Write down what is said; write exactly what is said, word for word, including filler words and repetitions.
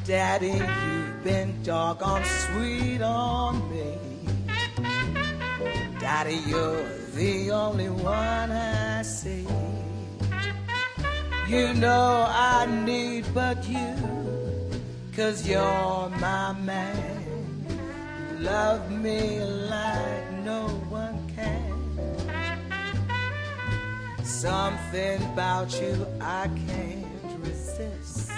Daddy, you've been doggone sweet on me. Daddy, you're the only one I see. You know I need but you, 'cause you're my man. Love me like no one can. Something about you I can't resist.